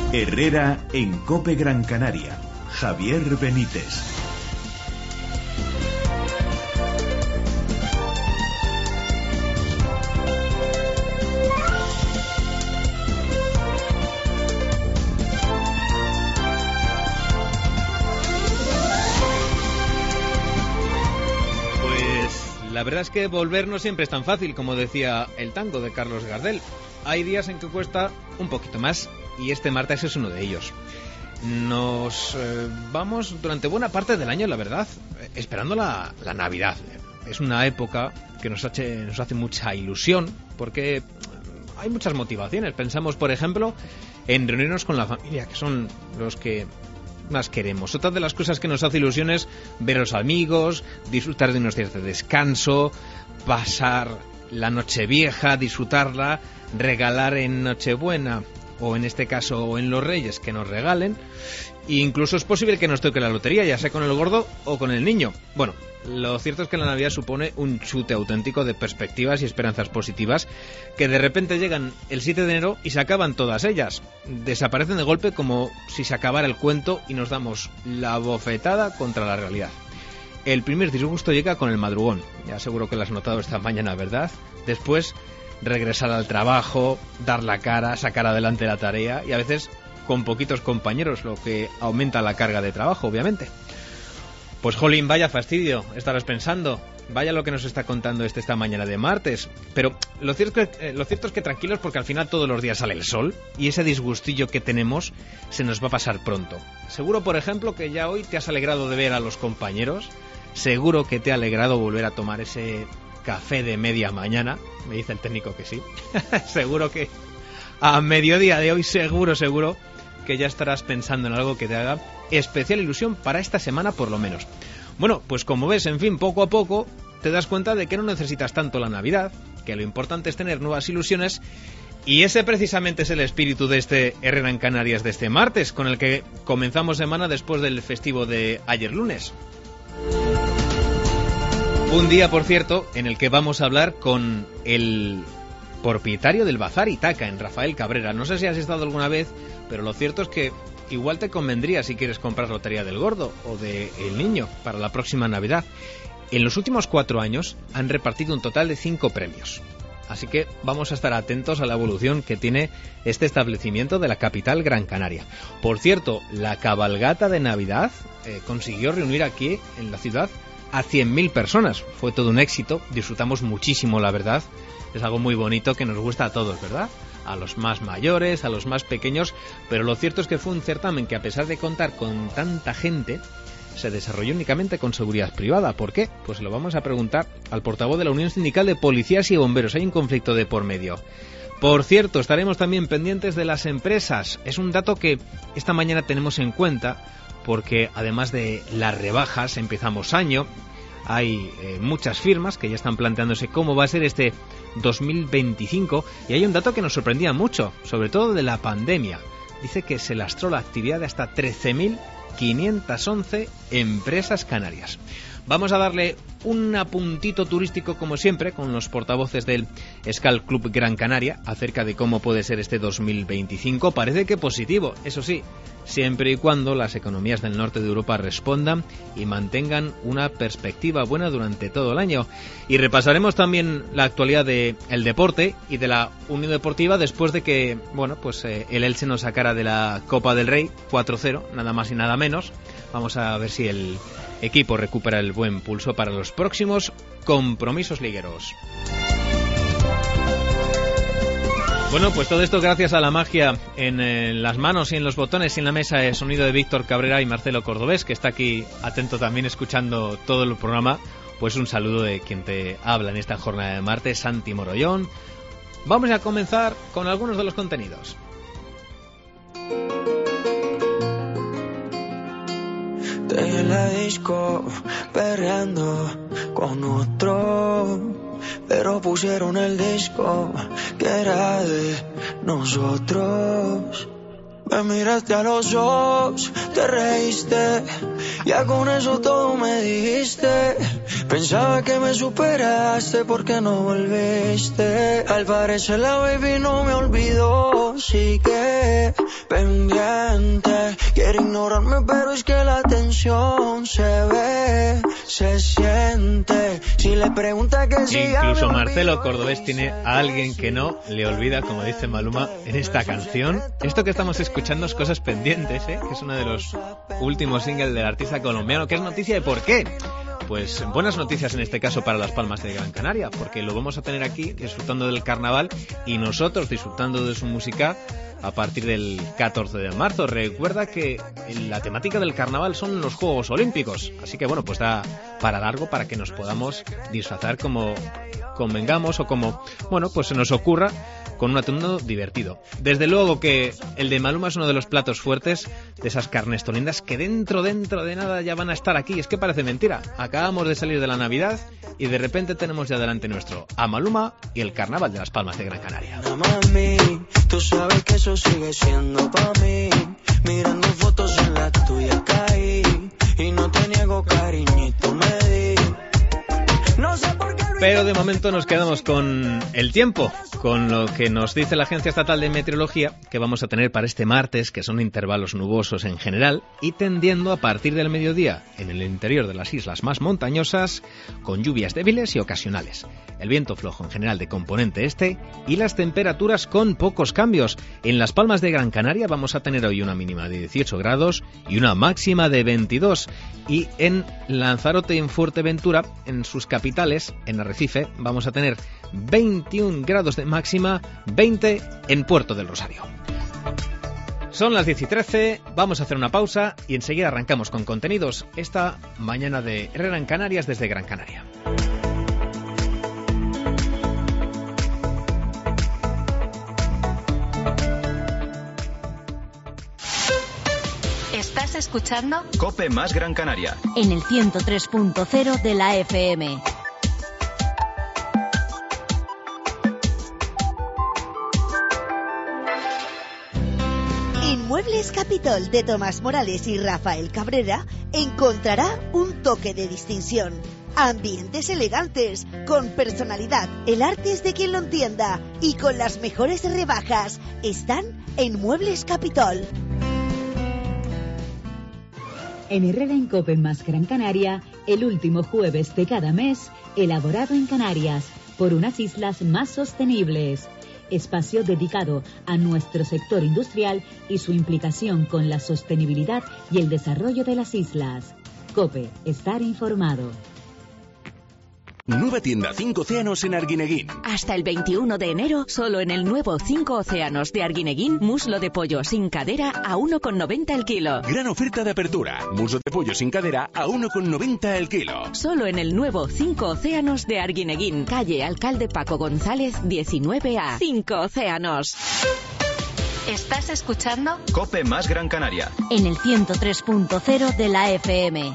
Herrera en COPE Gran Canaria. Javier Benítez. La verdad es que volver no siempre es tan fácil, como decía el tango de Carlos Gardel. Hay días en que cuesta un poquito más y este martes es uno de ellos. Nos vamos durante buena parte del año, la verdad, esperando la Navidad. Es una época que nos hace mucha ilusión porque hay muchas motivaciones. Pensamos, por ejemplo, en reunirnos con la familia, que son los que más queremos. Otra de las cosas que nos hace ilusión es ver a los amigos, disfrutar de unos días de descanso, pasar la Nochevieja, disfrutarla, regalar en Nochebuena o en este caso en los Reyes que nos regalen. E incluso es posible que nos toque la lotería, ya sea con el gordo o con el niño. Bueno, lo cierto es que la Navidad supone un chute auténtico de perspectivas y esperanzas positivas que de repente llegan el 7 de enero y se acaban todas ellas. Desaparecen de golpe como si se acabara el cuento y nos damos la bofetada contra la realidad. El primer disgusto llega con el madrugón. Ya seguro que lo has notado esta mañana, ¿verdad? Después, regresar al trabajo, dar la cara, sacar adelante la tarea y a veces con poquitos compañeros, lo que aumenta la carga de trabajo, obviamente. Pues jolín, vaya fastidio, estarás pensando. Vaya lo que nos está contando esta mañana de martes. Pero lo cierto es que tranquilos, porque al final todos los días sale el sol y ese disgustillo que tenemos se nos va a pasar pronto. Seguro, por ejemplo, que ya hoy te has alegrado de ver a los compañeros. Seguro que te ha alegrado volver a tomar ese café de media mañana. Me dice el técnico que sí. Seguro que a mediodía de hoy, seguro que ya estarás pensando en algo que te haga especial ilusión para esta semana por lo menos. Bueno, pues como ves, en fin, poco a poco te das cuenta de que no necesitas tanto la Navidad, que lo importante es tener nuevas ilusiones, y ese precisamente es el espíritu de este Herrera en Canarias de este martes, con el que comenzamos semana después del festivo de ayer lunes. Un día, por cierto, en el que vamos a hablar con el propietario del Bazar Itaca, en Rafael Cabrera. No sé si has estado alguna vez, pero lo cierto es que igual te convendría si quieres comprar lotería del gordo o del niño para la próxima Navidad. En los últimos 4 años han repartido un total de 5 premios. Así que vamos a estar atentos a la evolución que tiene este establecimiento de la capital Gran Canaria. Por cierto, la cabalgata de Navidad consiguió reunir aquí en la ciudad a 100.000 personas. Fue todo un éxito, disfrutamos muchísimo, la verdad. Es algo muy bonito que nos gusta a todos, ¿verdad? A los más mayores, a los más pequeños, pero lo cierto es que fue un certamen que, a pesar de contar con tanta gente, se desarrolló únicamente con seguridad privada. ¿Por qué? Pues lo vamos a preguntar al portavoz de la Unión Sindical de Policías y Bomberos. Hay un conflicto de por medio. Por cierto, estaremos también pendientes de las empresas. Es un dato que esta mañana tenemos en cuenta porque, además de las rebajas, empezamos año. Hay muchas firmas que ya están planteándose cómo va a ser este 2025 y hay un dato que nos sorprendía mucho, sobre todo de la pandemia. Dice que se lastró la actividad de hasta 13.511 empresas canarias. Vamos a darle un apuntito turístico, como siempre, con los portavoces del Escal Club Gran Canaria acerca de cómo puede ser este 2025. Parece que positivo, eso sí, siempre y cuando las economías del norte de Europa respondan y mantengan una perspectiva buena durante todo el año. Y repasaremos también la actualidad del deporte y de la Unión Deportiva después de que, el Elche nos sacara de la Copa del Rey 4-0, nada más y nada menos. Vamos a ver si el equipo recupera el buen pulso para los próximos compromisos ligueros. Bueno, pues todo esto gracias a la magia en las manos y en los botones y en la mesa de sonido de Víctor Cabrera y Marcelo Cordobés, que está aquí atento también escuchando todo el programa. Pues un saludo de quien te habla en esta jornada de martes, Santi Morollón. Vamos a comenzar con algunos de los contenidos. En la disco, perreando con otro, pero pusieron el disco que era de nosotros. Me miraste a los ojos, te reíste, ya con eso todo me dijiste. Pensaba que me superaste porque no volviste. Al parecer la baby no me olvidó, sí que pendiente. Quiere ignorarme, pero es que la tensión se ve, se siente. Si le pregunta que si incluso Marcelo Cordobés tiene a alguien que no le olvida, como dice Maluma en esta canción. Esto que estamos escuchando es Cosas Pendientes, que es uno de los últimos singles del artista colombiano, que es noticia de por qué. Pues buenas noticias en este caso para Las Palmas de Gran Canaria, porque lo vamos a tener aquí disfrutando del carnaval y nosotros disfrutando de su música a partir del 14 de marzo. Recuerda que la temática del carnaval son los Juegos Olímpicos, así que bueno, pues da para largo para que nos podamos disfrazar como convengamos o como, bueno, pues se nos ocurra, con un atuendo divertido. Desde luego que el de Maluma es uno de los platos fuertes de esas carnestolindas que dentro de nada ya van a estar aquí. Es que parece mentira. Acabamos de salir de la Navidad y de repente tenemos ya delante nuestro a Maluma y el carnaval de Las Palmas de Gran Canaria. Mami, tú sabes que eso sigue siendo pa' mí. Mirando fotos en la tuya caí y no te niego, cariñito, me di. No sé por qué. Pero de momento nos quedamos con el tiempo, con lo que nos dice la Agencia Estatal de Meteorología que vamos a tener para este martes, que son intervalos nubosos en general y tendiendo a partir del mediodía en el interior de las islas más montañosas, con lluvias débiles y ocasionales. El viento flojo en general de componente este y las temperaturas con pocos cambios. En Las Palmas de Gran Canaria vamos a tener hoy una mínima de 18 grados y una máxima de 22. Y en Lanzarote y en Fuerteventura, en sus capitales, en Arrecife, vamos a tener 21 grados de máxima, 20 en Puerto del Rosario. Son las 10:13, vamos a hacer una pausa y enseguida arrancamos con contenidos esta mañana de Herrera en Canarias desde Gran Canaria. ¿Estás escuchando? COPE más Gran Canaria. En el 103.0 de la FM. En Muebles Capitol de Tomás Morales y Rafael Cabrera encontrará un toque de distinción. Ambientes elegantes, con personalidad, el arte es de quien lo entienda y con las mejores rebajas. Están en Muebles Capitol. En Herrera en COPE más Gran Canaria, el último jueves de cada mes, elaborado en Canarias, por unas islas más sostenibles. Espacio dedicado a nuestro sector industrial y su implicación con la sostenibilidad y el desarrollo de las islas. COPE, estar informado. Nueva tienda 5 Océanos en Arguineguín. Hasta el 21 de enero, solo en el nuevo 5 Océanos de Arguineguín, muslo de pollo sin cadera a 1,90 el kilo. Gran oferta de apertura. Muslo de pollo sin cadera a 1,90 el kilo. Solo en el nuevo 5 Océanos de Arguineguín, calle Alcalde Paco González, 19A. 5 Océanos. ¿Estás escuchando? COPE más Gran Canaria. En el 103.0 de la FM.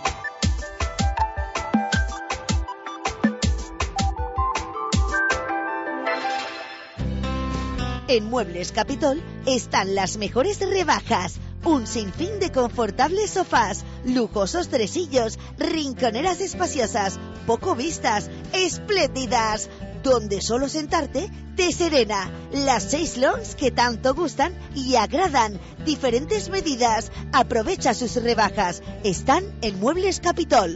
En Muebles Capitol están las mejores rebajas. Un sinfín de confortables sofás, lujosos tresillos, rinconeras espaciosas, poco vistas, espléndidas. Donde solo sentarte te serena. Las 6 lawns que tanto gustan y agradan. Diferentes medidas. Aprovecha sus rebajas. Están en Muebles Capitol.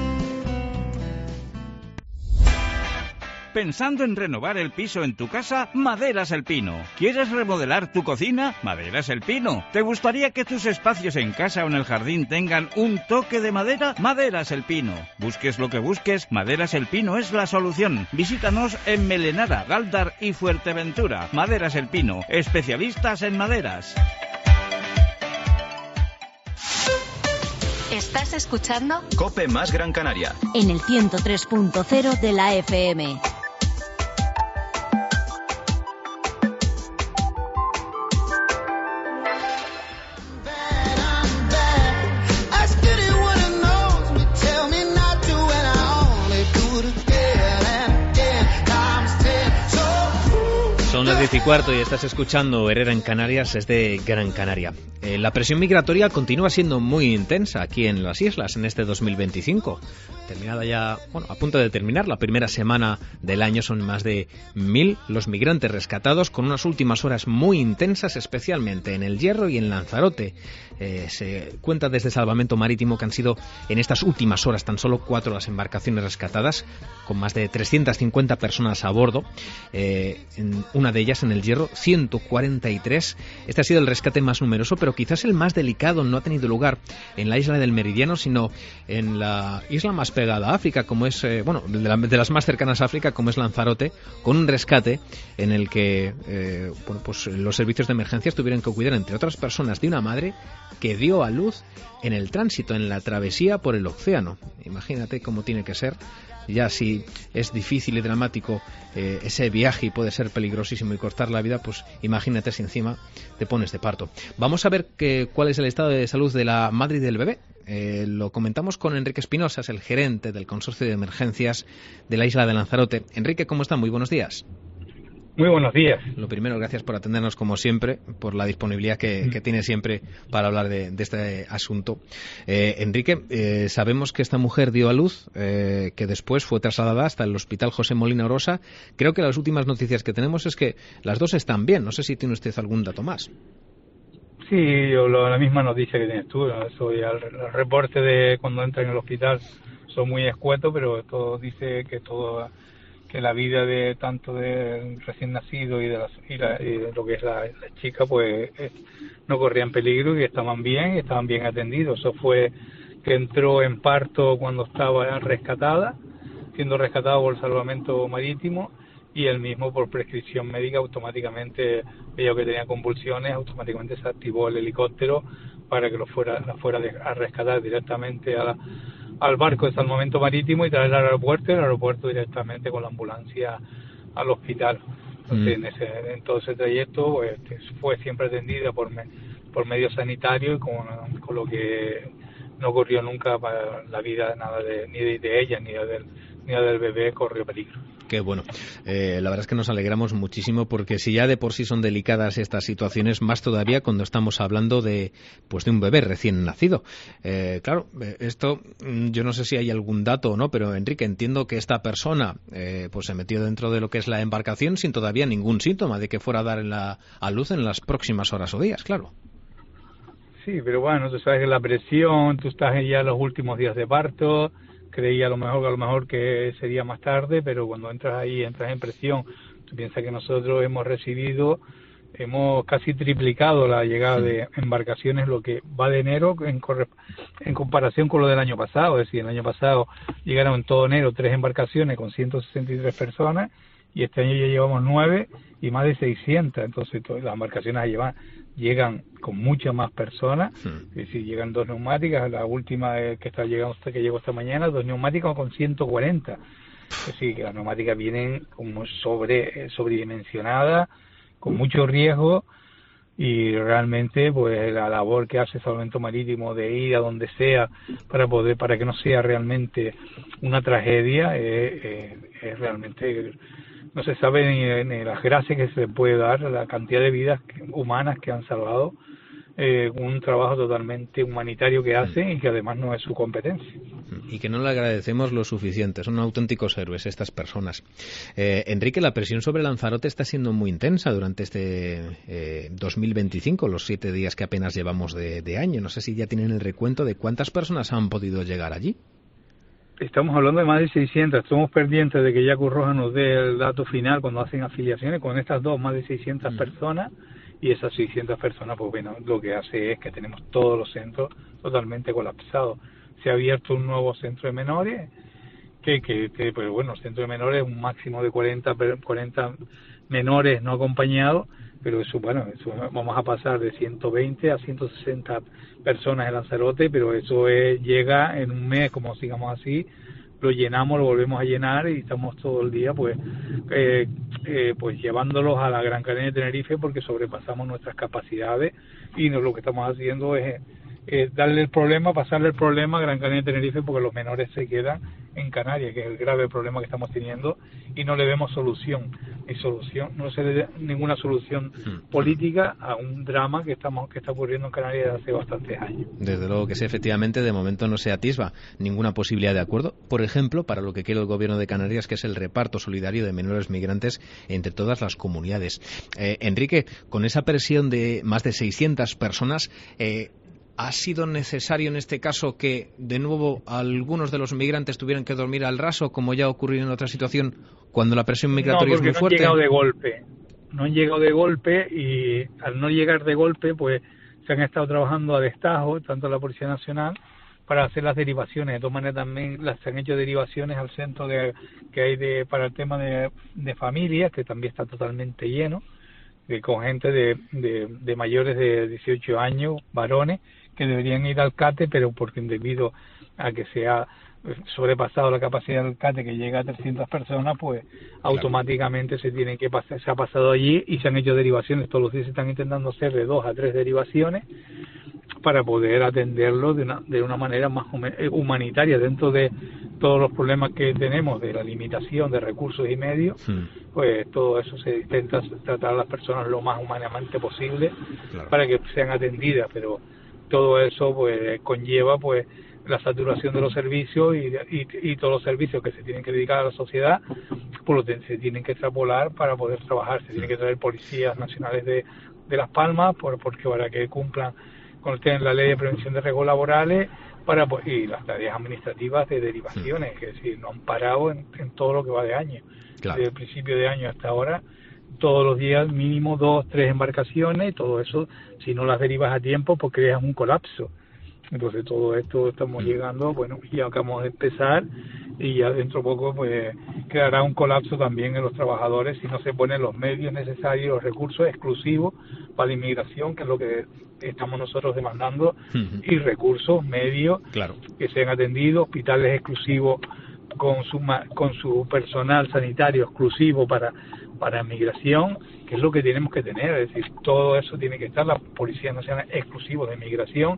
¿Pensando en renovar el piso en tu casa? Maderas El Pino. ¿Quieres remodelar tu cocina? Maderas El Pino. ¿Te gustaría que tus espacios en casa o en el jardín tengan un toque de madera? Maderas El Pino. Busques lo que busques, Maderas El Pino es la solución. Visítanos en Melenara, Galdar y Fuerteventura. Maderas El Pino, especialistas en maderas. ¿Estás escuchando? COPE más Gran Canaria. En el 103.0 de la FM. Son las 10:15 y estás escuchando Herrera en Canarias, es de Gran Canaria. La presión migratoria continúa siendo muy intensa aquí en las islas en este 2025. Terminada ya, bueno, a punto de terminar la primera semana del año, son más de 1000 los migrantes rescatados, con unas últimas horas muy intensas, especialmente en El Hierro y en Lanzarote. Se cuenta desde Salvamento Marítimo que han sido en estas últimas horas tan solo 4 las embarcaciones rescatadas, con más de 350 personas a bordo. En una de ellas, en El Hierro, 143. Este ha sido el rescate más numeroso, pero quizás el más delicado. No ha tenido lugar en la isla del Meridiano, sino en la isla más pegada a África, como es, de las más cercanas a África, como es Lanzarote, con un rescate en el que pues los servicios de emergencias tuvieron que cuidar, entre otras personas, de una madre que dio a luz en el tránsito, en la travesía por el océano. Imagínate cómo tiene que ser. Ya si es difícil y dramático ese viaje y puede ser peligrosísimo y cortar la vida, pues imagínate si encima te pones de parto. Vamos a ver cuál es el estado de salud de la madre y del bebé. Lo comentamos con Enrique Espinosa, es el gerente del Consorcio de Emergencias de la isla de Lanzarote. Enrique, ¿cómo está? Muy buenos días. Muy buenos días. Lo primero, gracias por atendernos como siempre, por la disponibilidad que tiene siempre para hablar de este asunto. Enrique, sabemos que esta mujer dio a luz, que después fue trasladada hasta el Hospital José Molina Orosa. Creo que las últimas noticias que tenemos es que las dos están bien. No sé si tiene usted algún dato más. Sí, la misma noticia que tienes tú. Soy el reporte de cuando entra en el hospital son muy escuetos, pero todo dice que la vida de tanto del recién nacido y de lo que es la chica, pues no corrían peligro y estaban bien atendidos. Eso fue que entró en parto cuando estaba rescatada, siendo rescatada por el Salvamento Marítimo, y él mismo, por prescripción médica, automáticamente vio que tenía convulsiones, automáticamente se activó el helicóptero para que la fuera a rescatar directamente al barco de Salvamento Marítimo y traer al aeropuerto, y el aeropuerto directamente con la ambulancia al hospital. Entonces, en todo ese trayecto pues, fue siempre atendida por medios sanitarios, con lo que no corrió nunca para la vida ni de ella ni del bebé corrió peligro. Qué bueno. La verdad es que nos alegramos muchísimo, porque si ya de por sí son delicadas estas situaciones, más todavía cuando estamos hablando de un bebé recién nacido. Claro, esto yo no sé si hay algún dato o no, pero Enrique, entiendo que esta persona se metió dentro de lo que es la embarcación sin todavía ningún síntoma de que fuera a dar a luz en las próximas horas o días, claro. Sí, pero bueno, tú sabes que la presión, tú estás ya en los últimos días de parto. Creía a lo mejor que sería más tarde, pero cuando entras en presión. Tú piensas que nosotros hemos casi triplicado la llegada de embarcaciones, lo que va de enero en comparación con lo del año pasado. Es decir, el año pasado llegaron en todo enero 3 embarcaciones con 163 personas, y este año ya llevamos 9 y más de 600. Entonces las embarcaciones llegan con muchas más personas. Es decir, llegan 2 neumáticas, la última que llegó esta mañana, 2 neumáticas con 140. Es decir, que las neumáticas vienen como sobredimensionadas, con mucho riesgo, y realmente pues la labor que hace Salvamento Marítimo de ir a donde sea para que no sea realmente una tragedia es realmente, no se sabe ni las gracias que se puede dar, la cantidad de vidas humanas que han salvado, un trabajo totalmente humanitario que hacen y que además no es su competencia. Y que no le agradecemos lo suficiente, son auténticos héroes estas personas. Enrique, la presión sobre Lanzarote está siendo muy intensa durante este 2025, los 7 días que apenas llevamos de año. No sé si ya tienen el recuento de cuántas personas han podido llegar allí. Estamos hablando de más de 600, estamos pendientes de que Yacu Roja nos dé el dato final cuando hacen afiliaciones con estas dos, más de 600 personas, y esas 600 personas, pues bueno, lo que hace es que tenemos todos los centros totalmente colapsados. Se ha abierto un nuevo centro de menores, pues bueno, el centro de menores es un máximo de 40 menores no acompañados, pero eso vamos a pasar de 120 a 160 personas en Lanzarote, pero eso llega en un mes, como sigamos así, lo llenamos, lo volvemos a llenar y estamos todo el día pues llevándolos a la Gran Canaria de Tenerife, porque sobrepasamos nuestras capacidades, y lo que estamos haciendo es pasarle el problema a Gran Canaria de Tenerife, porque los menores se quedan en Canarias, que es el grave problema que estamos teniendo, y no le vemos solución, no se le da ninguna solución política a un drama que está ocurriendo en Canarias desde hace bastantes años. Desde luego que sí, efectivamente, de momento no se atisba ninguna posibilidad de acuerdo, por ejemplo, para lo que quiere el Gobierno de Canarias, que es el reparto solidario de menores migrantes entre todas las comunidades. Enrique, con esa presión de más de 600 personas, ¿ha sido necesario en este caso que, de nuevo, algunos de los migrantes tuvieran que dormir al raso, como ya ha ocurrido en otra situación, cuando la presión migratoria es muy fuerte? No han llegado de golpe, y al no llegar de golpe, pues se han estado trabajando a destajo, tanto la Policía Nacional, para hacer las derivaciones. De todas maneras, también se han hecho derivaciones al centro que hay para el tema de familias, que también está totalmente lleno, con gente de mayores de 18 años, varones, que deberían ir al CATE, pero porque debido a que se ha sobrepasado la capacidad del CATE, que llega a 300 personas, pues automáticamente se ha pasado allí y se han hecho derivaciones. Todos los días se están intentando hacer de 2 a 3 derivaciones para poder atenderlo de una manera más humanitaria, dentro de todos los problemas que tenemos de la limitación de recursos y medios. Pues todo eso se intenta tratar a las personas lo más humanamente posible para que sean atendidas, pero todo eso pues conlleva pues la saturación de los servicios y todos los servicios que se tienen que dedicar a la sociedad, pues se tienen que extrapolar para poder trabajar. Se tienen que traer policías nacionales de Las Palmas porque para que cumplan con la ley de prevención de riesgos laborales, y las tareas administrativas de derivaciones, que es decir, no han parado en todo lo que va de año. Desde el principio de año hasta ahora, todos los días mínimo 2, 3 embarcaciones, y todo eso, si no las derivas a tiempo, pues creas un colapso. Entonces todo esto estamos llegando, bueno, ya acabamos de empezar, y ya dentro de poco pues creará un colapso también en los trabajadores si no se ponen los medios necesarios, los recursos exclusivos para la inmigración, que es lo que estamos nosotros demandando, y recursos, medios, que sean atendidos, hospitales exclusivos con su personal sanitario exclusivo para migración, que es lo que tenemos que tener. Es decir, todo eso tiene que estar, la Policía Nacional exclusivo de migración,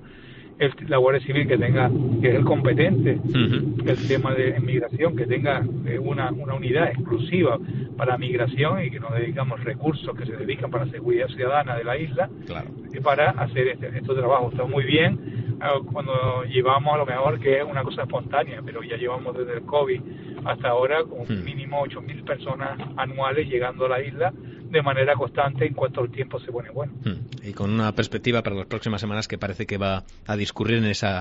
la Guardia Civil que es el competente, el tema de migración, que tenga una unidad exclusiva para migración, y que nos dedicamos recursos que se dedican para la seguridad ciudadana de la isla, y para hacer estos trabajos. Está muy bien cuando llevamos, a lo mejor que es una cosa espontánea, pero ya llevamos desde el COVID hasta ahora con mínimo 8.000 personas anuales llegando a la isla de manera constante en cuanto el tiempo se pone bueno. Y con una perspectiva para las próximas semanas que parece que va a discurrir en esa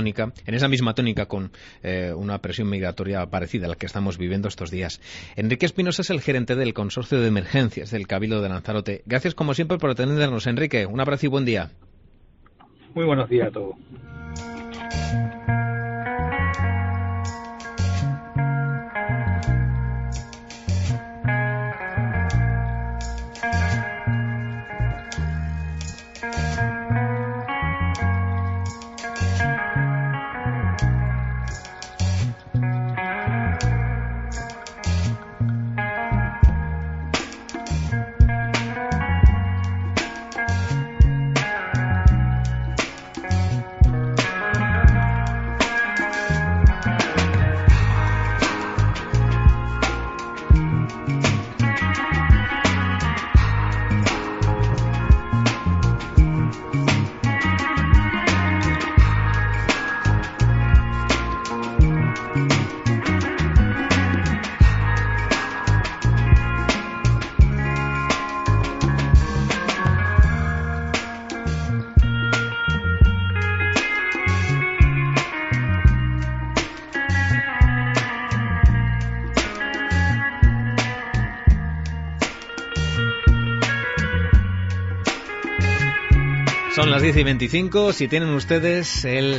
misma tónica, con una presión migratoria parecida a la que estamos viviendo estos días. Enrique Espinosa es el gerente del Consorcio de Emergencias del Cabildo de Lanzarote. Gracias como siempre por atendernos, Enrique. Un abrazo y buen día. Muy buenos días a todos. Son las 10:25. Si tienen ustedes el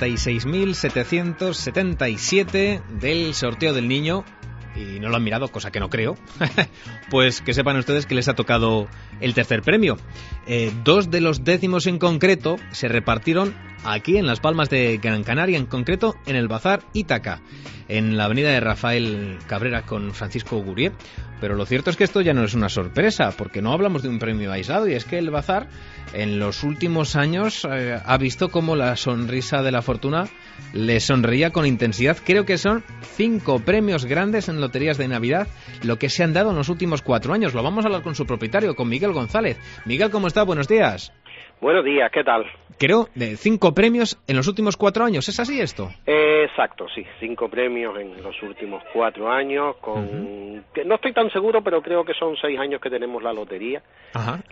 66.777 del sorteo del niño y no lo han mirado, cosa que no creo, pues que sepan ustedes que les ha tocado el tercer premio. 2 de los décimos en concreto se repartieron aquí en Las Palmas de Gran Canaria, en concreto en el Bazar Ítaca, en la avenida de Rafael Cabrera con Francisco Gurié. Pero lo cierto es que esto ya no es una sorpresa, porque no hablamos de un premio aislado, y es que el Bazar en los últimos años ha visto cómo la sonrisa de la fortuna le sonreía con intensidad. Creo que son 5 premios grandes en loterías de Navidad lo que se han dado en los últimos 4 años. Lo vamos a hablar con su propietario, con Miguel González. Miguel, ¿cómo está? Buenos días. Buenos días, ¿qué tal? Creo de 5 premios en los últimos 4 años, ¿es así esto? Exacto, sí, 5 premios en los últimos 4 años, que no estoy tan seguro, pero creo que son 6 años que tenemos la lotería. Ajá.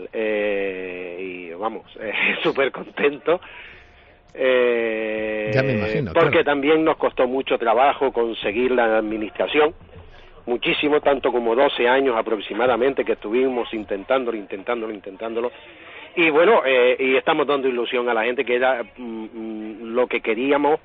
Y vamos, súper contento. Ya me imagino, porque claro. También nos costó mucho trabajo conseguir la administración, muchísimo, tanto como 12 años aproximadamente que estuvimos intentándolo. Y bueno, y estamos dando ilusión a la gente, que era lo que queríamos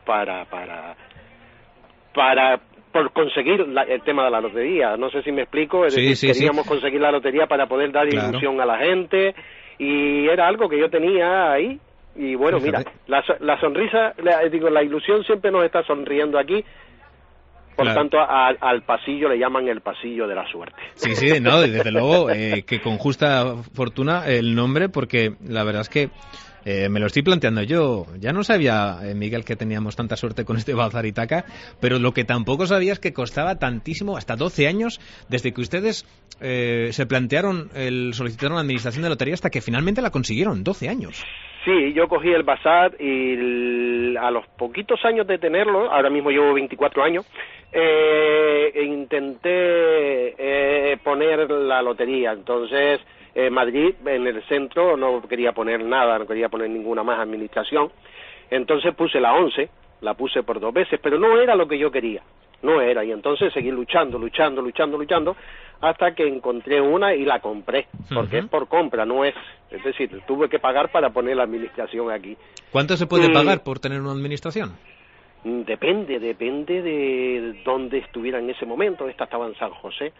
por conseguir el tema de la lotería. No sé si me explico, es decir, queríamos conseguir la lotería para poder dar ilusión a la gente, y era algo que yo tenía ahí. Y bueno, mira, la sonrisa, la ilusión siempre nos está sonriendo aquí. Por tanto, al pasillo le llaman el pasillo de la suerte. Sí, no, desde luego, que con justa fortuna el nombre, porque la verdad es que me lo estoy planteando yo. Ya no sabía, Miguel, que teníamos tanta suerte con este Bazar Ítaca, pero lo que tampoco sabía es que costaba tantísimo, hasta 12 años, desde que ustedes se plantearon solicitaron la administración de lotería hasta que finalmente la consiguieron, 12 años. Sí, yo cogí el Bazar y a los poquitos años de tenerlo, ahora mismo llevo 24 años, intenté poner la lotería. Entonces, Madrid, en el centro, no quería poner nada, no quería poner ninguna más administración. Entonces puse la 11, la puse por 2 veces, pero no era lo que yo quería. No era, y entonces seguí luchando, hasta que encontré una y la compré, porque es por compra, no es decir, tuve que pagar para poner la administración aquí. ¿Cuánto se puede pagar por tener una administración? Depende de dónde estuviera en ese momento. Esta estaba en San José.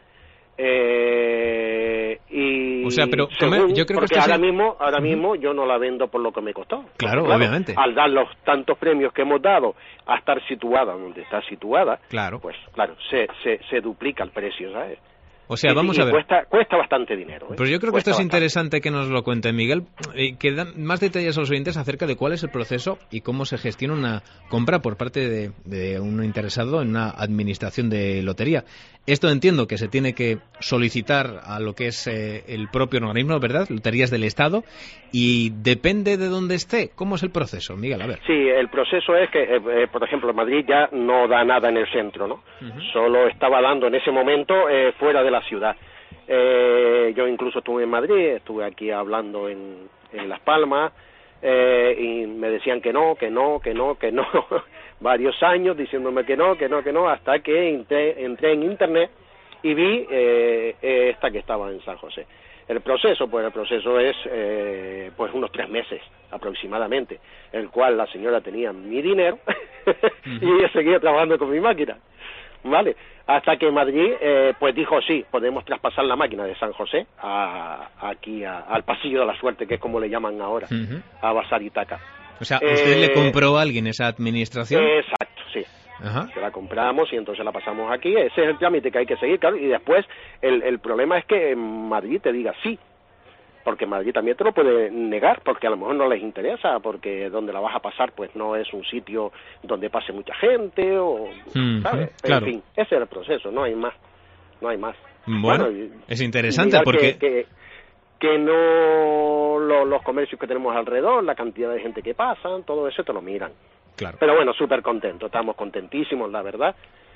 O sea, pero yo creo porque que ahora mismo yo no la vendo por lo que me costó. Claro, obviamente. Al dar los tantos premios que hemos dado a estar situada donde está situada, pues claro, se duplica el precio, ¿sabes? O sea, vamos a ver. Cuesta bastante dinero. Pero yo creo que esto es interesante que nos lo cuente Miguel, que da más detalles a los oyentes acerca de cuál es el proceso y cómo se gestiona una compra por parte de un interesado en una administración de lotería. Esto entiendo que se tiene que solicitar a lo que es el propio organismo, ¿verdad? Loterías del Estado, y depende de dónde esté. ¿Cómo es el proceso, Miguel? A ver. Sí, el proceso es que, por ejemplo, Madrid ya no da nada en el centro, ¿no? Solo estaba dando en ese momento fuera de la ciudad. Yo incluso estuve en Madrid, estuve aquí hablando en Las Palmas, y me decían que no, varios años diciéndome que no, hasta que entré en internet y vi esta que estaba en San José. El proceso es pues unos 3 meses aproximadamente, el cual la señora tenía mi dinero y ella seguía trabajando con mi máquina, ¿vale? Hasta que Madrid pues dijo, sí, podemos traspasar la máquina de San José aquí al pasillo de la suerte, que es como le llaman ahora, a Bazar Ítaca. O sea, ¿usted le compró a alguien esa administración? Exacto, sí. Se la compramos y entonces la pasamos aquí. Ese es el trámite que hay que seguir, claro. Y después el problema es que Madrid te diga sí, porque Madrid también te lo puede negar, porque a lo mejor no les interesa, porque donde la vas a pasar pues no es un sitio donde pase mucha gente, o ¿sabes? Claro. En fin, ese es el proceso, no hay más. Bueno, es interesante porque que no los comercios que tenemos alrededor, la cantidad de gente que pasan, todo eso te lo miran. Claro. Pero bueno, súper contentos, estamos contentísimos, la verdad.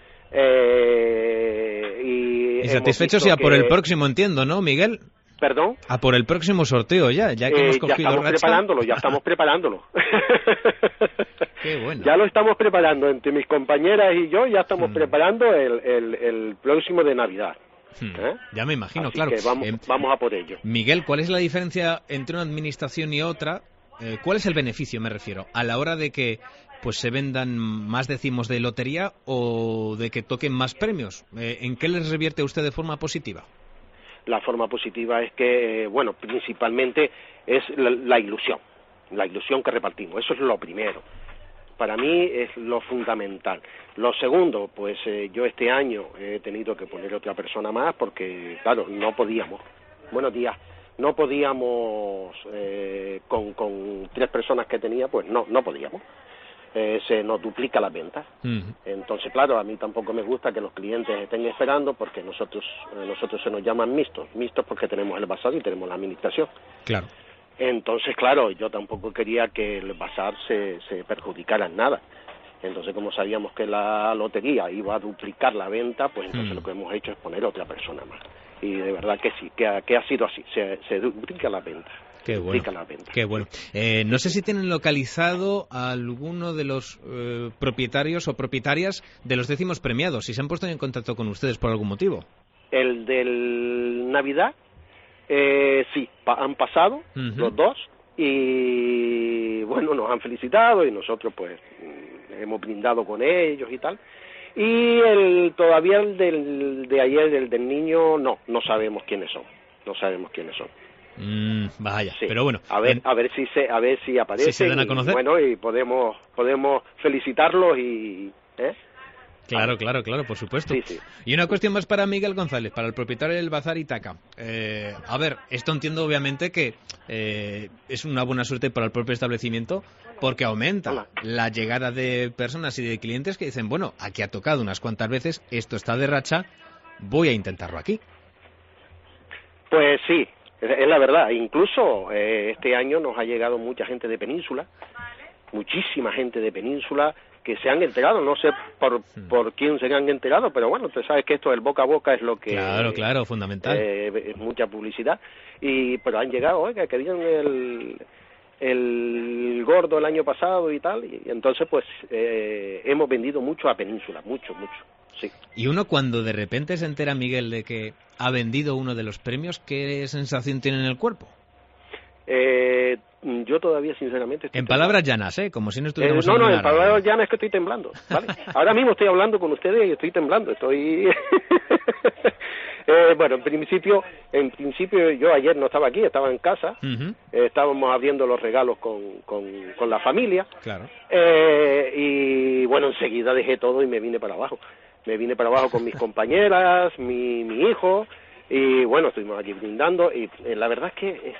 Y satisfechos ya por el próximo, entiendo, ¿no, Miguel? ¿Perdón? Por el próximo sorteo ya que hemos cogido ya estamos preparándolo. Qué bueno. Ya lo estamos preparando, entre mis compañeras y yo ya estamos preparando el próximo de Navidad. Ya me imagino, así claro. Que vamos a por ello. Miguel, ¿cuál es la diferencia entre una administración y otra? ¿Cuál es el beneficio, me refiero, a la hora de que pues se vendan más décimos de lotería o de que toquen más premios? ¿En qué les revierte a usted de forma positiva? La forma positiva es que, bueno, principalmente es la ilusión. la ilusión que repartimos. Eso es lo primero. Para mí es lo fundamental. Lo segundo, pues yo este año he tenido que poner otra persona más porque, claro, no podíamos. Buenos días. No podíamos, con 3 personas que tenía, pues no podíamos. Se nos duplica las ventas. Entonces, claro, a mí tampoco me gusta que los clientes estén esperando porque nosotros se nos llaman mixtos porque tenemos el bazar y tenemos la administración. Claro. Entonces, claro, yo tampoco quería que el bazar se perjudicara en nada. Entonces, como sabíamos que la lotería iba a duplicar la venta, pues entonces lo que hemos hecho es poner otra persona más. Y de verdad que sí, que ha sido así, se duplica la venta. Qué bueno. Qué bueno. No sé si tienen localizado a alguno de los propietarios o propietarias de los 10º premiados, si se han puesto en contacto con ustedes por algún motivo. El del Navidad, sí, han pasado los 2 y bueno, nos han felicitado y nosotros pues hemos brindado con ellos y tal. Y todavía el de ayer, el del niño, no sabemos quiénes son. Vaya, sí. Pero bueno. A ver si aparecen. Si se dan a conocer. Bueno, y podemos felicitarlos y... Claro, por supuesto. Sí. Y una cuestión más para Miguel González, para el propietario del Bazar Ítaca. A ver, esto entiendo obviamente que es una buena suerte para el propio establecimiento porque aumenta la llegada de personas y de clientes que dicen, bueno, aquí ha tocado unas cuantas veces, esto está de racha, voy a intentarlo aquí. Pues sí, es la verdad. Incluso este año nos ha llegado mucha gente de Península, muchísima gente de Península, que se han enterado, no sé por quién se han enterado, pero bueno, tú sabes que esto del boca a boca es lo que... Claro, fundamental. Es mucha publicidad, pero han llegado, oiga, que vieron el gordo el año pasado y tal, y entonces pues hemos vendido mucho a Península, mucho, sí. Y uno cuando de repente se entera, Miguel, de que ha vendido uno de los premios, ¿qué sensación tiene en el cuerpo? Yo todavía, sinceramente... En palabras llanas, como si no estuviéramos... No, en palabras llanas es que estoy temblando, ¿vale? Ahora mismo estoy hablando con ustedes y estoy temblando, bueno, en principio yo ayer no estaba aquí, estaba en casa, estábamos abriendo los regalos con la familia, claro. Y bueno, enseguida dejé todo y me vine para abajo con mis compañeras, mi hijo, y bueno, estuvimos aquí brindando, y la verdad es que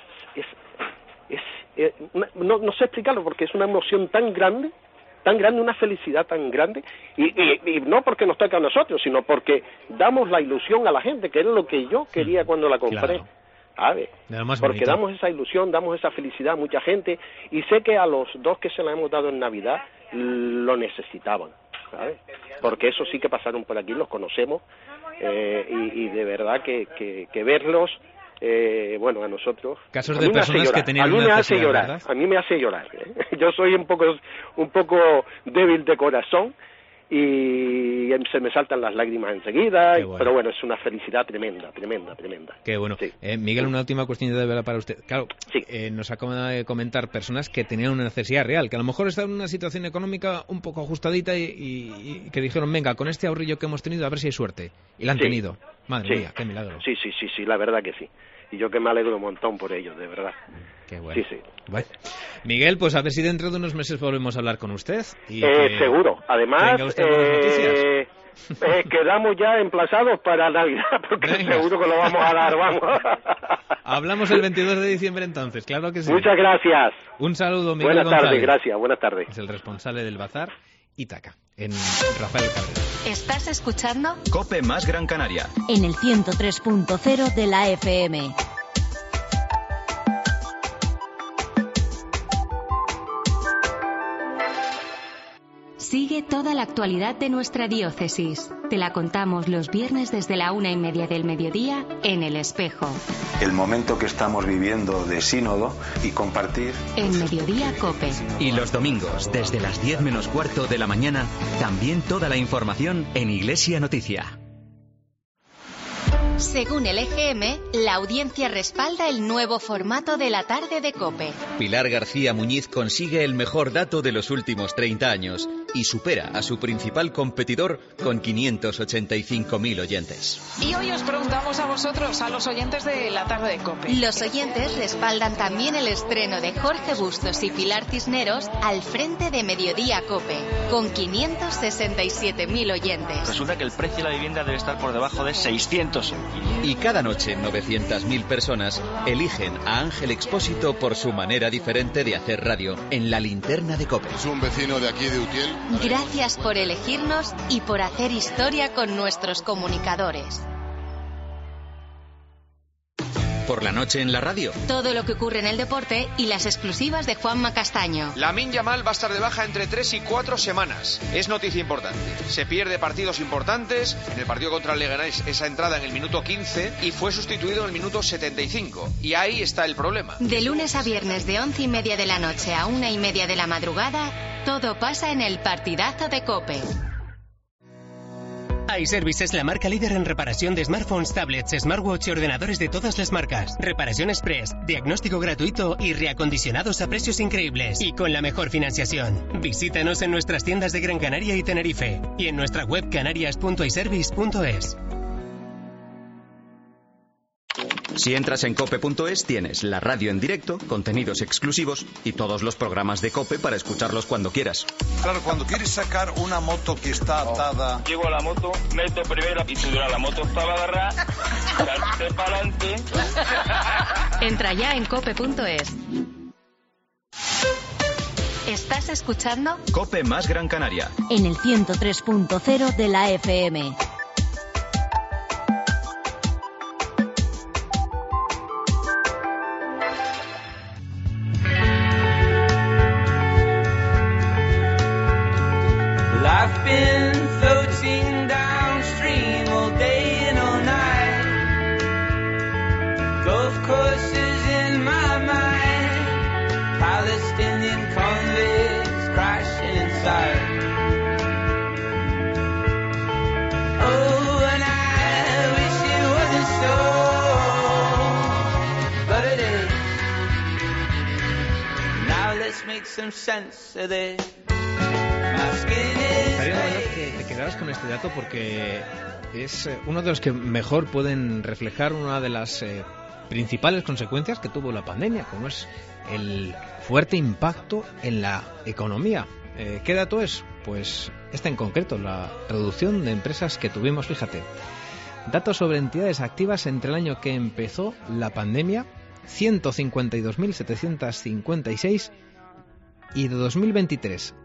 no sé explicarlo porque es una emoción tan grande, una felicidad tan grande, y no porque nos toca a nosotros, sino porque damos la ilusión a la gente, que es lo que yo quería cuando la compré. Claro. Porque damos esa ilusión, damos esa felicidad a mucha gente, y sé que a los 2 que se la hemos dado en Navidad lo necesitaban, ¿sabes? Porque eso sí que pasaron por aquí, los conocemos, y de verdad que verlos... bueno, a nosotros... Casos de personas que tenían una necesidad, ¿verdad? A mí me hace llorar. Yo soy un poco débil de corazón y se me saltan las lágrimas enseguida, bueno. Pero bueno, es una felicidad tremenda. Qué bueno. Sí. Miguel, una última cuestión de verdad para usted. Claro, sí. Nos acaba de comentar personas que tenían una necesidad real, que a lo mejor estaban en una situación económica un poco ajustadita y que dijeron, venga, con este ahorrillo que hemos tenido, a ver si hay suerte. Y la han tenido. Madre mía, qué milagro. Sí, la verdad que sí. Y yo que me alegro un montón por ellos, de verdad. Qué bueno. Sí. Bueno. Miguel, pues a ver si dentro de unos meses volvemos a hablar con usted. Y seguro. Además, noticias. Quedamos ya emplazados para Navidad, porque seguro que lo vamos a dar, vamos. Hablamos el 22 de diciembre entonces, claro que sí. Muchas gracias. Un saludo, Miguel Buenas González. tardes, gracias. Buenas tardes. Es el responsable del Bazar Ítaca, en Rafael Cabrera. ¿Estás escuchando? COPE más Gran Canaria. En el 103.0 de la FM. Sigue toda la actualidad de nuestra diócesis. Te la contamos los viernes desde la 1:30 del mediodía en El Espejo. El momento que estamos viviendo de sínodo y compartir... En Mediodía COPE. Y los domingos, desde las 10 menos cuarto de la mañana, también toda la información en Iglesia Noticia. Según el EGM, la audiencia respalda el nuevo formato de la tarde de COPE. Pilar García Muñiz consigue el mejor dato de los últimos 30 años. y supera a su principal competidor con 585.000 oyentes. Y hoy os preguntamos a vosotros, a los oyentes de La Tarde de COPE. Los oyentes respaldan también el estreno de Jorge Bustos y Pilar Cisneros al frente de Mediodía COPE, con 567.000 oyentes. Resulta que el precio de la vivienda debe estar por debajo de 600 euros. Y cada noche 900.000 personas eligen a Ángel Expósito por su manera diferente de hacer radio en la linterna de COPE. Es un vecino de aquí de Utiel. Gracias por elegirnos y por hacer historia con nuestros comunicadores. Por la noche en la radio. Todo lo que ocurre en el deporte y las exclusivas de Juanma Castaño. Lamine Yamal va a estar de baja entre 3 y 4 semanas. Es noticia importante. Se pierde partidos importantes. En el partido contra el Leganés esa entrada en el minuto 15 y fue sustituido en el minuto 75. Y ahí está el problema. De lunes a viernes de 11:30 de la noche a 1:30 de la madrugada, todo pasa en el partidazo de COPE. iService es la marca líder en reparación de smartphones, tablets, smartwatch y ordenadores de todas las marcas. Reparación express, diagnóstico gratuito y reacondicionados a precios increíbles y con la mejor financiación. Visítanos en nuestras tiendas de Gran Canaria y Tenerife y en nuestra web canarias.iservice.es. Si entras en cope.es tienes la radio en directo, contenidos exclusivos y todos los programas de COPE para escucharlos cuando quieras. Claro, cuando quieres sacar una moto que está atada... Llego a la moto, meto primero y subir a la moto para agarrar, salté para adelante. Entra ya en cope.es. ¿Estás escuchando? COPE más Gran Canaria. En el 103.0 de la FM. I've been floating downstream all day and all night. Golf courses in my mind, Palestinian convicts crashing inside. Oh, and I wish it wasn't so, but it is. Now let's make some sense of this. Estaría bueno que te quedaras con este dato porque es uno de los que mejor pueden reflejar una de las principales consecuencias que tuvo la pandemia, como es el fuerte impacto en la economía. ¿Qué dato es? Pues este en concreto, la reducción de empresas que tuvimos, fíjate. Datos sobre entidades activas entre el año que empezó la pandemia, 152.756, y de 2023,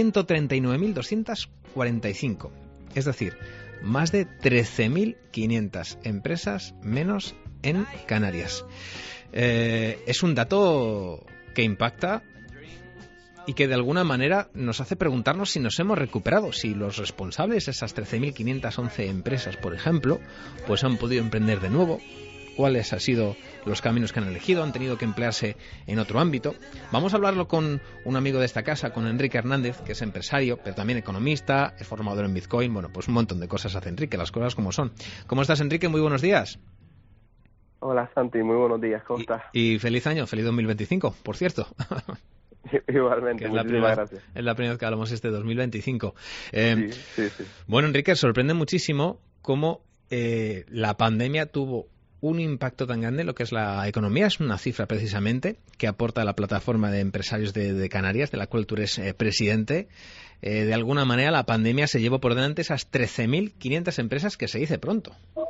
139.245. Es decir, más de 13.500 empresas menos en Canarias. Es un dato que impacta y que de alguna manera nos hace preguntarnos si nos hemos recuperado, si los responsables de esas 13.511 empresas, por ejemplo, pues han podido emprender de nuevo, cuáles han sido los caminos que han elegido, han tenido que emplearse en otro ámbito. Vamos a hablarlo con un amigo de esta casa, con Enrique Hernández, que es empresario, pero también economista, es formador en Bitcoin. Bueno, pues un montón de cosas hace Enrique, las cosas como son. ¿Cómo estás, Enrique? Muy buenos días. Hola, Santi, muy buenos días, ¿cómo estás? Y feliz año, feliz 2025, por cierto. Igualmente, muchísimas gracias. Es la primera vez que hablamos 2025. Sí. Bueno, Enrique, sorprende muchísimo cómo la pandemia tuvo un impacto tan grande en lo que es la economía. Es una cifra precisamente que aporta la plataforma de empresarios de Canarias, de la cual tú eres presidente. De alguna manera la pandemia se llevó por delante esas 13.500 empresas, que se dice pronto.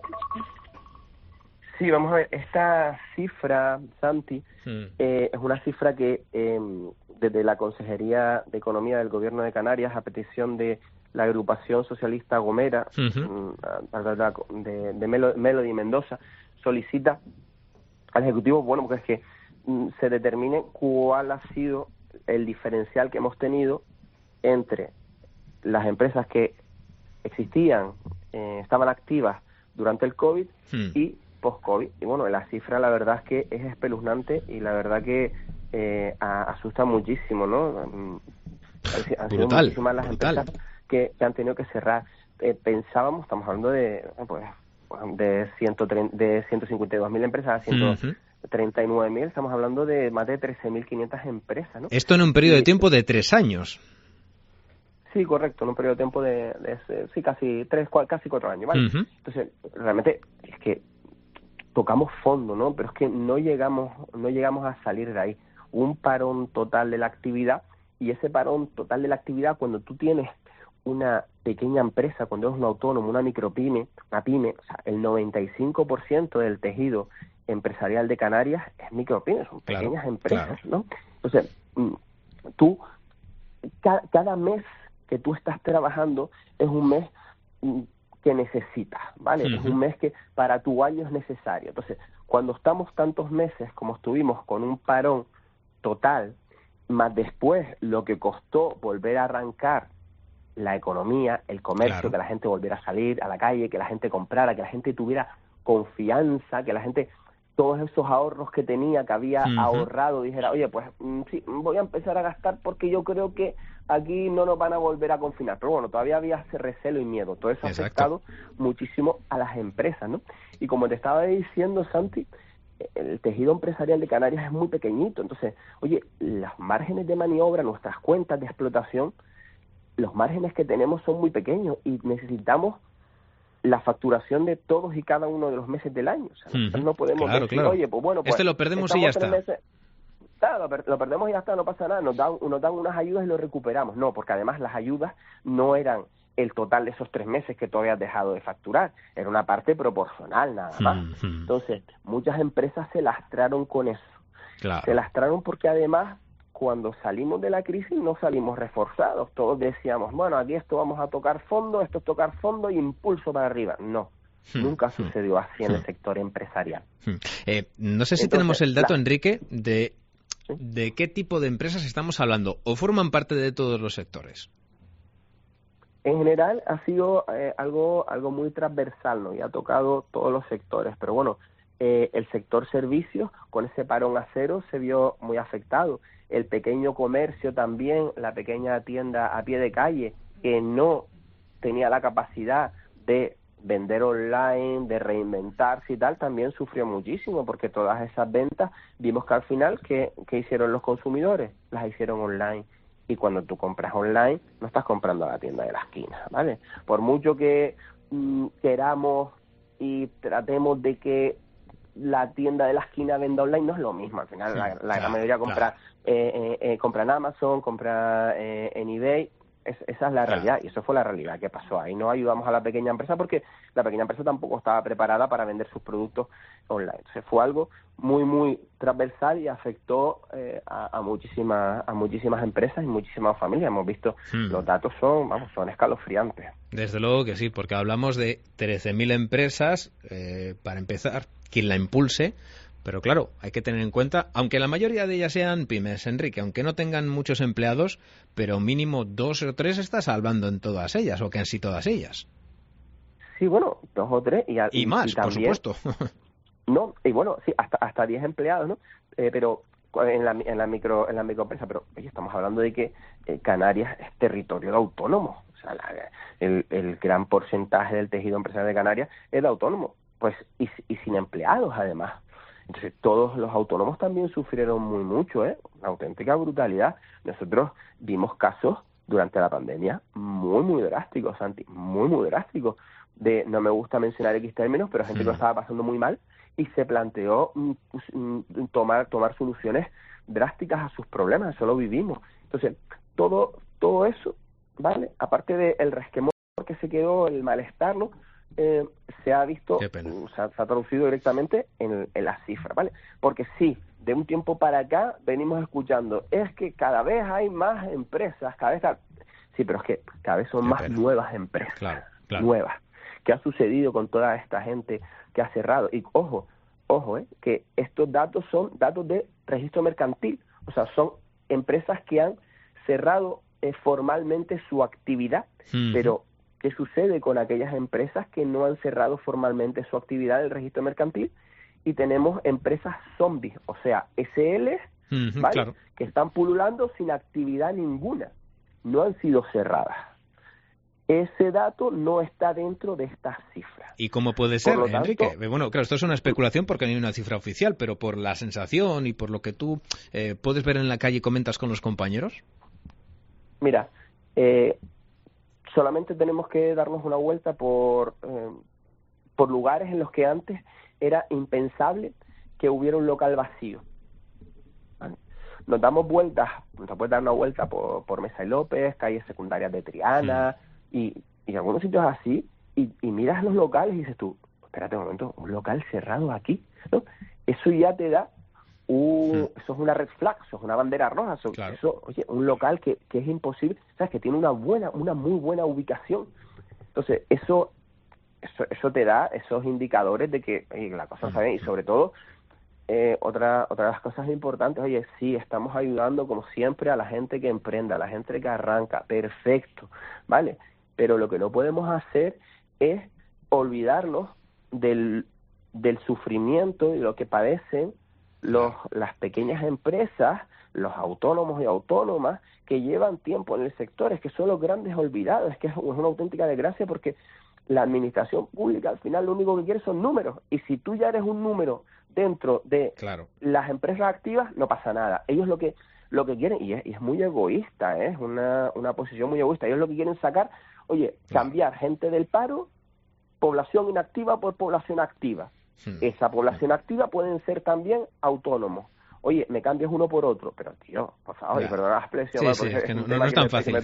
Sí, vamos a ver, esta cifra, Santi, es una cifra que desde la Consejería de Economía del Gobierno de Canarias, a petición de la agrupación socialista Gomera, de Melody Mendoza, solicita al Ejecutivo, bueno, pues que se determine cuál ha sido el diferencial que hemos tenido entre las empresas que existían, estaban activas durante el COVID y post-COVID. Y bueno, la cifra la verdad es que es espeluznante y la verdad que asusta muchísimo, ¿no? Han sido muchísimas las empresas que han tenido que cerrar. Pensábamos, estamos hablando de 152.000 empresas a 139.000, estamos hablando de más de 13.500 empresas, ¿no? Esto en un periodo de tiempo de 3 años. Sí, correcto, en un periodo de tiempo sí, casi 4 años, ¿vale? Uh-huh. Entonces, realmente es que tocamos fondo, ¿no? Pero es que no llegamos a salir de ahí. Un parón total de la actividad, y ese parón total de la actividad, cuando tú tienes una pequeña empresa, cuando eres un autónomo, una micropyme, una pyme, o sea, el 95% del tejido empresarial de Canarias es micropyme, son pequeñas empresas, ¿no? Entonces, tú, cada mes que tú estás trabajando es un mes que necesitas, ¿vale? Uh-huh. Es un mes que para tu año es necesario. Entonces, cuando estamos tantos meses como estuvimos con un parón total, más después lo que costó volver a arrancar la economía, el comercio, que la gente volviera a salir a la calle, que la gente comprara, que la gente tuviera confianza, que la gente, todos esos ahorros que tenía, que había ahorrado, dijera, oye, pues sí, voy a empezar a gastar porque yo creo que aquí no nos van a volver a confinar. Pero bueno, todavía había ese recelo y miedo. Todo eso ha afectado muchísimo a las empresas, ¿no? Y como te estaba diciendo, Santi, el tejido empresarial de Canarias es muy pequeñito. Entonces, oye, los márgenes de maniobra, nuestras cuentas de explotación, los márgenes que tenemos son muy pequeños y necesitamos la facturación de todos y cada uno de los meses del año. O sea, nosotros no podemos decir, oye, pues bueno, pues lo perdemos y ya está. Claro, lo perdemos y ya está, no pasa nada, nos dan unas ayudas y lo recuperamos. No, porque además las ayudas no eran el total de esos 3 meses que tú habías dejado de facturar, era una parte proporcional nada más. Entonces, muchas empresas se lastraron con eso. Claro. Se lastraron porque además, cuando salimos de la crisis, no salimos reforzados. Todos decíamos, bueno, aquí esto vamos a tocar fondo, esto es tocar fondo y impulso para arriba. No. Nunca sucedió así en el sector empresarial. No sé si tenemos el dato, Enrique, de qué tipo de empresas estamos hablando, o forman parte de todos los sectores. En general ha sido algo muy transversal, ¿no? Y ha tocado todos los sectores, pero bueno, el sector servicios, con ese parón a cero, se vio muy afectado. El pequeño comercio también, la pequeña tienda a pie de calle, que no tenía la capacidad de vender online, de reinventarse y tal, también sufrió muchísimo, porque todas esas ventas, vimos que al final, ¿qué hicieron los consumidores? Las hicieron online. Y cuando tú compras online, no estás comprando a la tienda de la esquina, ¿vale? Por mucho que queramos y tratemos de que la tienda de la esquina venda online, no es lo mismo. Al final, la gran mayoría compra en Amazon, compra en eBay. Esa es la realidad, y eso fue la realidad que pasó. Ahí no ayudamos a la pequeña empresa porque la pequeña empresa tampoco estaba preparada para vender sus productos online. Entonces fue algo muy, muy transversal y afectó a muchísimas empresas y muchísimas familias. Hemos visto, los datos son escalofriantes. Desde luego que sí, porque hablamos de 13.000 empresas, para empezar, quien la impulse. Pero claro, hay que tener en cuenta, aunque la mayoría de ellas sean pymes, Enrique, aunque no tengan muchos empleados, pero mínimo 2 o 3 está salvando en todas ellas, o casi todas ellas. Sí, bueno, 2 o 3 y más, y también, por supuesto. No, y bueno, sí, hasta 10 empleados, ¿no? Pero en la microempresa, pero oye, estamos hablando de que Canarias es territorio de autónomos. O sea, el gran porcentaje del tejido empresarial de Canarias es de autónomos, pues y sin empleados además. Entonces, todos los autónomos también sufrieron mucho, una auténtica brutalidad. Nosotros vimos casos durante la pandemia muy, muy drásticos, Santi, muy, muy drásticos. No me gusta mencionar X términos, pero gente que lo estaba pasando muy mal y se planteó tomar soluciones drásticas a sus problemas. Eso lo vivimos. Entonces, todo eso, ¿vale? Aparte del resquemor que se quedó, el malestar, ¿no? Se ha visto, se ha traducido directamente en las cifras, ¿vale? Porque sí, de un tiempo para acá venimos escuchando, es que cada vez hay más empresas, sí, pero es que cada vez son más nuevas empresas, nuevas. ¿Qué ha sucedido con toda esta gente que ha cerrado? Y ojo, que estos datos son datos de registro mercantil, o sea, son empresas que han cerrado formalmente su actividad, pero ¿qué sucede con aquellas empresas que no han cerrado formalmente su actividad del registro mercantil? Y tenemos empresas zombies, o sea, SL, ¿vale? Claro. Que están pululando sin actividad ninguna, no han sido cerradas. Ese dato no está dentro de estas cifras. ¿Y cómo puede ser, Enrique? Bueno, claro, esto es una especulación porque no hay una cifra oficial, pero por la sensación y por lo que tú puedes ver en la calle y comentas con los compañeros. Mira, solamente tenemos que darnos una vuelta por lugares en los que antes era impensable que hubiera un local vacío. ¿Vale? Nos puedes dar una vuelta por Mesa y López, calles secundarias de Triana, y algunos sitios así, y miras los locales y dices tú, espérate un momento, un local cerrado aquí, ¿no? Eso ya te da eso es una red flag, eso es una bandera roja, eso, oye, un local que es imposible, sabes, que tiene una muy buena ubicación. Entonces, eso te da esos indicadores de que la cosa está bien, y sobre todo, otra de las cosas importantes, oye, sí, estamos ayudando como siempre a la gente que emprenda, a la gente que arranca, perfecto, ¿vale? Pero lo que no podemos hacer es olvidarnos del sufrimiento y lo que padecen las pequeñas empresas, los autónomos y autónomas que llevan tiempo en el sector. Es que son los grandes olvidados, es que es una auténtica desgracia, porque la administración pública al final lo único que quiere son números, y si tú ya eres un número dentro de las empresas activas, no pasa nada. Ellos lo que quieren, y es muy egoísta, es una posición muy egoísta, ellos lo que quieren sacar, oye, cambiar gente del paro, población inactiva por población activa. Esa población activa pueden ser también autónomos. Oye, me cambias uno por otro, pero tío, por favor, y perdona la expresión, es que no es tan fácil,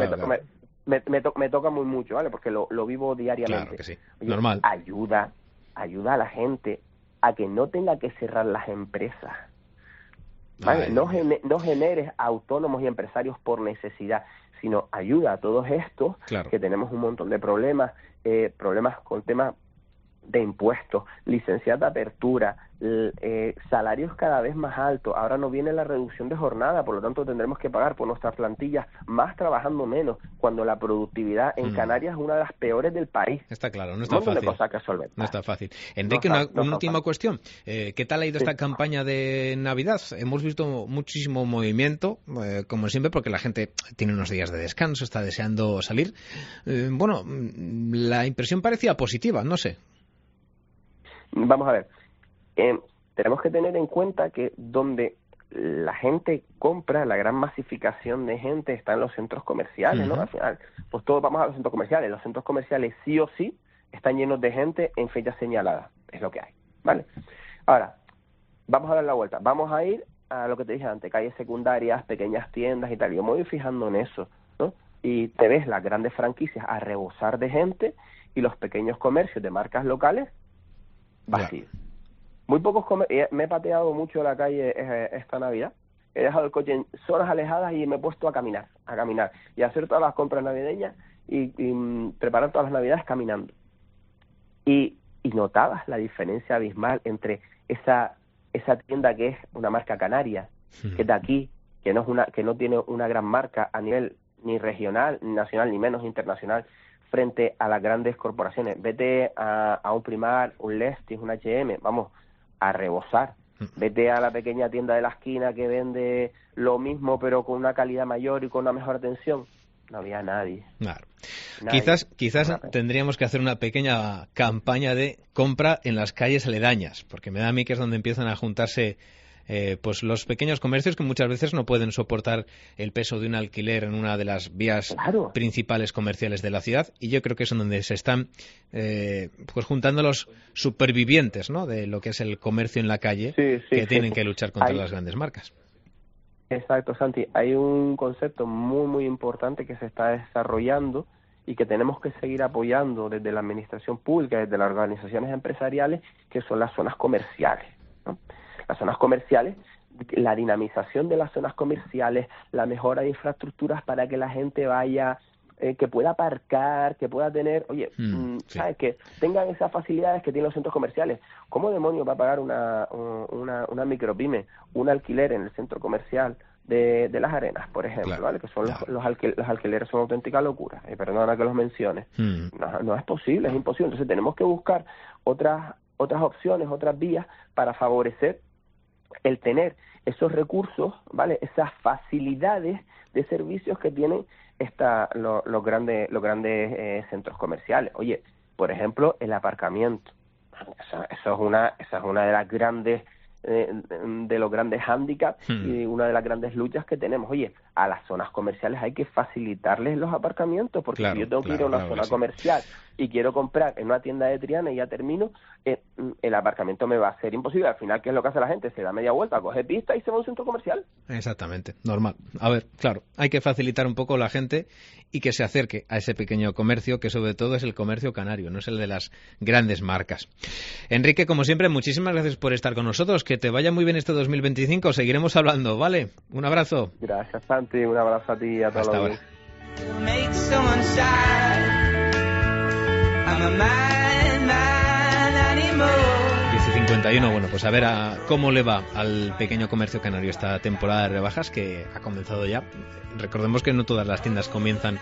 me toca muy mucho, ¿vale? Porque lo vivo diariamente. Claro que sí. Oye, normal. Ayuda a la gente a que no tenga que cerrar las empresas, ¿vale? No generes autónomos y empresarios por necesidad, sino ayuda a todos estos que tenemos un montón de problemas con temas de impuestos, licencias de apertura, salarios cada vez más altos. Ahora no viene la reducción de jornada, por lo tanto tendremos que pagar por nuestras plantillas más trabajando menos, cuando la productividad en Canarias es una de las peores del país. Está claro, no está fácil. De cosas que solventar. No está fácil. Enrique, una última cuestión. ¿Qué tal ha ido esta campaña de Navidad? Hemos visto muchísimo movimiento, como siempre, porque la gente tiene unos días de descanso, está deseando salir. Bueno, la impresión parecía positiva, no sé. Vamos a ver, tenemos que tener en cuenta que donde la gente compra, la gran masificación de gente está en los centros comerciales, ¿no? Al final, pues todos vamos a los centros comerciales. Los centros comerciales sí o sí están llenos de gente en fechas señaladas, es lo que hay, ¿vale? Ahora, vamos a dar la vuelta, vamos a ir a lo que te dije antes, calles secundarias, pequeñas tiendas y tal. Yo me voy fijando en eso, ¿no? Y te ves las grandes franquicias a rebosar de gente y los pequeños comercios de marcas locales vacío. Muy pocos me he pateado mucho la calle esta Navidad. He dejado el coche en zonas alejadas y me he puesto a caminar y a hacer todas las compras navideñas y preparar todas las Navidades caminando. Y notabas la diferencia abismal entre esa tienda que es una marca canaria, que es de aquí, que no tiene una gran marca a nivel ni regional, ni nacional, ni menos internacional, frente a las grandes corporaciones. Vete a un Primar, un Lestis, un H&M, vamos, a rebosar. Vete a la pequeña tienda de la esquina que vende lo mismo pero con una calidad mayor y con una mejor atención. No había nadie. Claro. Quizás tendríamos que hacer una pequeña campaña de compra en las calles aledañas, porque me da a mí que es donde empiezan a juntarse pues los pequeños comercios que muchas veces no pueden soportar el peso de un alquiler en una de las vías principales comerciales de la ciudad, y yo creo que es en donde se están pues juntando los supervivientes, ¿no?, de lo que es el comercio en la calle, que tienen que luchar contra las grandes marcas. Exacto, Santi. Hay un concepto muy, muy importante que se está desarrollando y que tenemos que seguir apoyando desde la administración pública, desde las organizaciones empresariales, que son las zonas comerciales, ¿no? Las zonas comerciales, la dinamización de las zonas comerciales, la mejora de infraestructuras para que la gente vaya, que pueda aparcar, que pueda tener, ¿sabes? Que tengan esas facilidades que tienen los centros comerciales. ¿Cómo demonios va a pagar una micropyme un alquiler en el centro comercial de Las Arenas, por ejemplo, ¿vale? Que son los alquileres son auténtica locura, perdona que los mencione. No es posible, es imposible. Entonces tenemos que buscar otras opciones, otras vías para favorecer el tener esos recursos, ¿vale? Esas facilidades de servicios que tienen los grandes centros comerciales. Oye, por ejemplo, el aparcamiento. Eso es una de las grandes de los grandes hándicaps y una de las grandes luchas que tenemos. Oye, a las zonas comerciales hay que facilitarles los aparcamientos, porque si yo tengo que ir a una zona comercial y quiero comprar en una tienda de Triana y ya termino, el aparcamiento me va a ser imposible. Al final, ¿qué es lo que hace la gente? Se da media vuelta, coge pista y se va a un centro comercial. Exactamente, normal. A ver, claro, hay que facilitar un poco la gente y que se acerque a ese pequeño comercio, que sobre todo es el comercio canario, no es el de las grandes marcas. Enrique, como siempre, muchísimas gracias por estar con nosotros. Que te vaya muy bien este 2025. Seguiremos hablando, ¿vale? Un abrazo. Gracias, Santi. Un abrazo a ti y a todos. Hasta ahora. 10:51, bueno, pues a ver cómo le va al pequeño comercio canario esta temporada de rebajas que ha comenzado ya. Recordemos que no todas las tiendas comienzan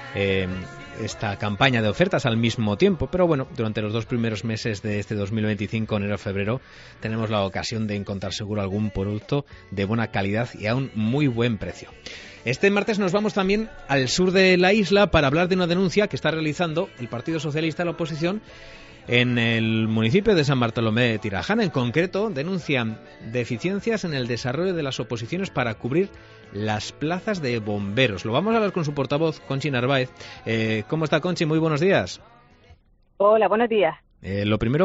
esta campaña de ofertas al mismo tiempo, pero bueno, durante los 2 primeros meses de este 2025, enero-febrero, tenemos la ocasión de encontrar seguro algún producto de buena calidad y a un muy buen precio. Este martes nos vamos también al sur de la isla para hablar de una denuncia que está realizando el Partido Socialista de la oposición en el municipio de San Bartolomé de Tirajana. En concreto, denuncian deficiencias en el desarrollo de las oposiciones para cubrir las plazas de bomberos. Lo vamos a hablar con su portavoz, Conchi Narváez. ¿Cómo está, Conchi? Muy buenos días. Hola, buenos días. Lo primero,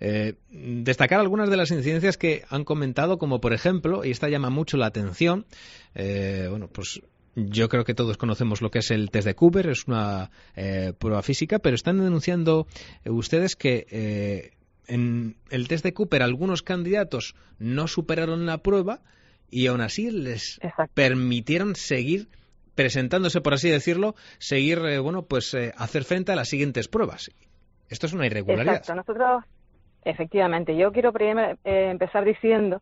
destacar algunas de las incidencias que han comentado, como por ejemplo, y esta llama mucho la atención, bueno, pues yo creo que todos conocemos lo que es el test de Cooper, es una prueba física, pero están denunciando ustedes que en el test de Cooper algunos candidatos no superaron la prueba y aún así les permitieron seguir presentándose, por así decirlo, seguir, hacer frente a las siguientes pruebas. Esto es una irregularidad. Exacto. Nosotros, efectivamente, yo quiero empezar diciendo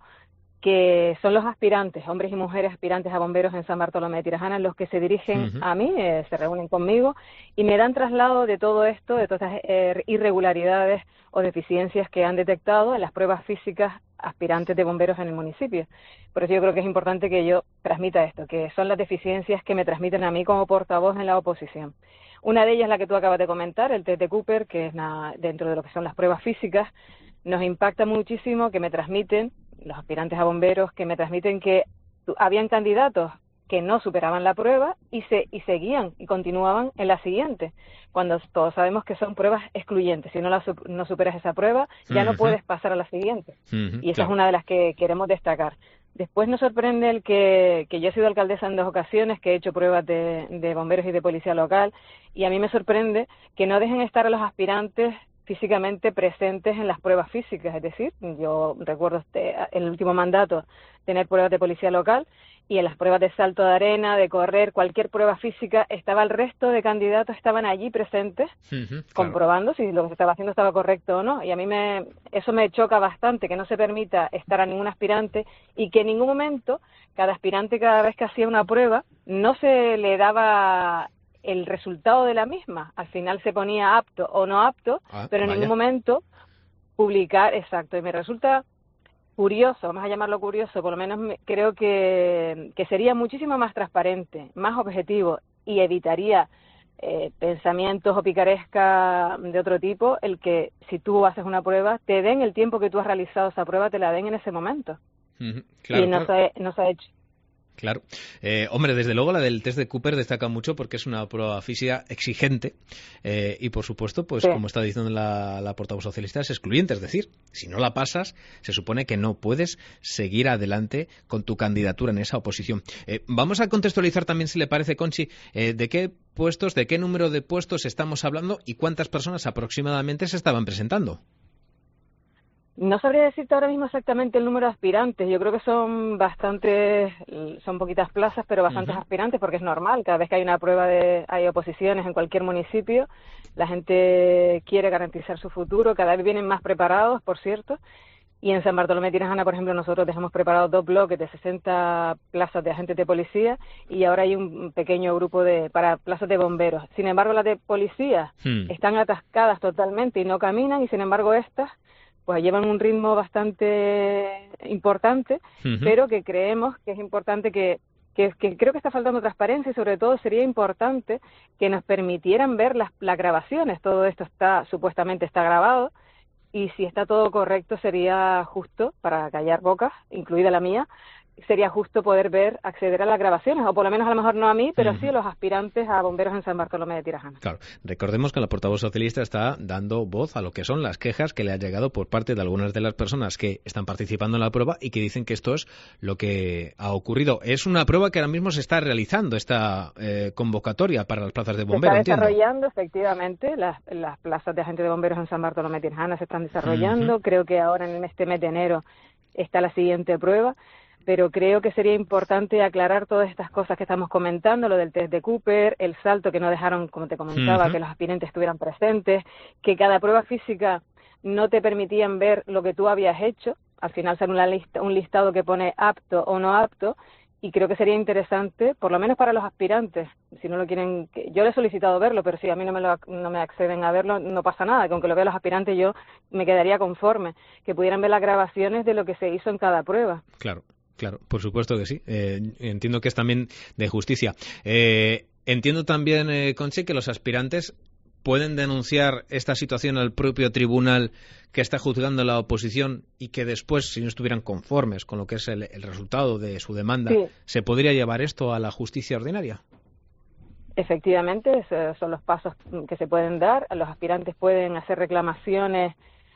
que son los aspirantes, hombres y mujeres aspirantes a bomberos en San Bartolomé de Tirajana, los que se dirigen a mí, se reúnen conmigo y me dan traslado de todo esto, de todas estas irregularidades o deficiencias que han detectado en las pruebas físicas aspirantes de bomberos en el municipio. Por eso yo creo que es importante que yo transmita esto, que son las deficiencias que me transmiten a mí como portavoz en la oposición. Una de ellas es la que tú acabas de comentar, el test de Cooper, que es dentro de lo que son las pruebas físicas. Nos impacta muchísimo que me transmiten, los aspirantes a bomberos, que me transmiten que habían candidatos que no superaban la prueba y seguían y continuaban en la siguiente, cuando todos sabemos que son pruebas excluyentes. Si no superas esa prueba, ya no puedes pasar a la siguiente. Y esa es una de las que queremos destacar. Después nos sorprende el que yo he sido alcaldesa en 2 ocasiones, que he hecho pruebas de bomberos y de policía local, y a mí me sorprende que no dejen estar a los aspirantes físicamente presentes en las pruebas físicas. Es decir, yo recuerdo en el último mandato tener pruebas de policía local y en las pruebas de salto de arena, de correr, cualquier prueba física, estaba el resto de candidatos, estaban allí presentes, comprobando si lo que se estaba haciendo estaba correcto o no. Y a mí eso me choca bastante, que no se permita estar a ningún aspirante y que en ningún momento cada aspirante, cada vez que hacía una prueba, no se le daba el resultado de la misma. Al final se ponía apto o no apto, pero en ningún momento publicar, exacto. Y me resulta curioso, vamos a llamarlo curioso, por lo menos creo que sería muchísimo más transparente, más objetivo y evitaría pensamientos o picaresca de otro tipo, el que si tú haces una prueba, te den el tiempo que tú has realizado esa prueba, te la den en ese momento. Claro, y no se ha hecho. Claro. Hombre, desde luego la del test de Cooper destaca mucho porque es una prueba física exigente y, por supuesto, pues como está diciendo la portavoz socialista, es excluyente. Es decir, si no la pasas, se supone que no puedes seguir adelante con tu candidatura en esa oposición. Vamos a contextualizar también, si le parece, Conchi, de qué puestos, de qué número de puestos estamos hablando y cuántas personas aproximadamente se estaban presentando. No sabría decirte ahora mismo exactamente el número de aspirantes. Yo creo que son poquitas plazas, pero bastantes aspirantes, porque es normal. Cada vez que hay una prueba hay oposiciones en cualquier municipio, la gente quiere garantizar su futuro. Cada vez vienen más preparados, por cierto. Y en San Bartolomé de Tirajana, por ejemplo, nosotros dejamos preparados 2 bloques de 60 plazas de agentes de policía y ahora hay un pequeño grupo para plazas de bomberos. Sin embargo, las de policía están atascadas totalmente y no caminan, y sin embargo estas pues llevan un ritmo bastante importante, pero que creemos que es importante que creo que está faltando transparencia, y sobre todo sería importante que nos permitieran ver las grabaciones. Todo esto supuestamente está grabado, y si está todo correcto sería justo, para callar bocas, incluida la mía, sería justo poder acceder a las grabaciones, o por lo menos a lo mejor no a mí, pero sí a los aspirantes a bomberos en San Bartolomé de Tirajana. Claro, recordemos que la portavoz socialista está dando voz a lo que son las quejas que le han llegado por parte de algunas de las personas que están participando en la prueba y que dicen que esto es lo que ha ocurrido. Es una prueba que ahora mismo se está realizando, esta convocatoria para las plazas de bomberos. Se está desarrollando, efectivamente, las plazas de agentes de bomberos en San Bartolomé de Tirajana se están desarrollando. Creo que ahora en este mes de enero está la siguiente prueba. Pero creo que sería importante aclarar todas estas cosas que estamos comentando, lo del test de Cooper, el salto que no dejaron, como te comentaba, que los aspirantes estuvieran presentes, que cada prueba física no te permitían ver lo que tú habías hecho, al final sale un listado que pone apto o no apto, y creo que sería interesante, por lo menos para los aspirantes, si no lo quieren, yo le he solicitado verlo, pero si a mí no me acceden a verlo, no pasa nada, que aunque lo vean los aspirantes yo me quedaría conforme, que pudieran ver las grabaciones de lo que se hizo en cada prueba. Claro. Claro, por supuesto que sí. Entiendo que es también de justicia. Entiendo también, Conchi, que los aspirantes pueden denunciar esta situación al propio tribunal que está juzgando la oposición y que después, si no estuvieran conformes con lo que es el resultado de su demanda, ¿se podría llevar esto a la justicia ordinaria? Efectivamente, esos son los pasos que se pueden dar. Los aspirantes pueden hacer reclamaciones